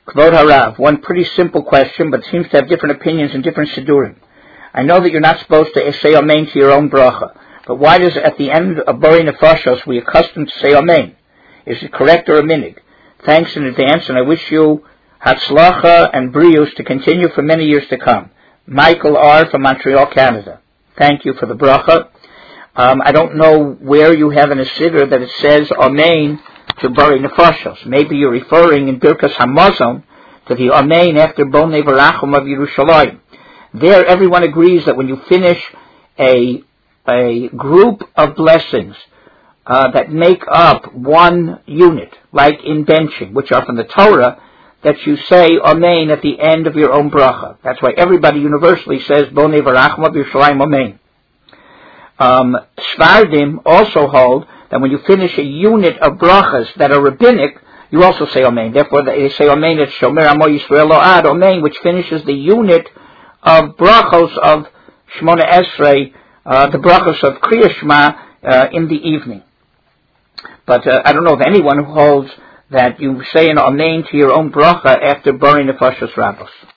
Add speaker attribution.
Speaker 1: Kvod Harav, one pretty simple question, but seems to have different opinions in different Sidurim. I know that you're not supposed to say Amen to your own bracha, but why does at the end of Bori Nefashos we accustomed to say Amen? Is it correct or a minig? Thanks in advance, and I wish you Hatzlacha and Brius to continue for many years to come. Michael R. from Montreal, Canada. Thank you for the bracha. I don't know where you have in a siddur that it says Amen to Bori Nefashos. Maybe you're referring in Birkas Hamazon to the Amen after Bonei Barachum of Yerushalayim. There, everyone agrees that when you finish a group of blessings that make up one unit, like in benching, which are from the Torah, that you say Amen at the end of your own bracha. That's why everybody universally says Bonei Barachum of Yerushalayim Amen. Svardim also hold that when you finish a unit of brachas that are rabbinic, you also say Amen. Therefore, they say Amen at Shomer Amo Yisrael Lo'ad Amen, which finishes the unit of brachos of Shmona Esrei, the brachos of Kriya Shema in the evening. But I don't know of anyone who holds that you say an Amen to your own bracha after Bori Nefashos Rabbos.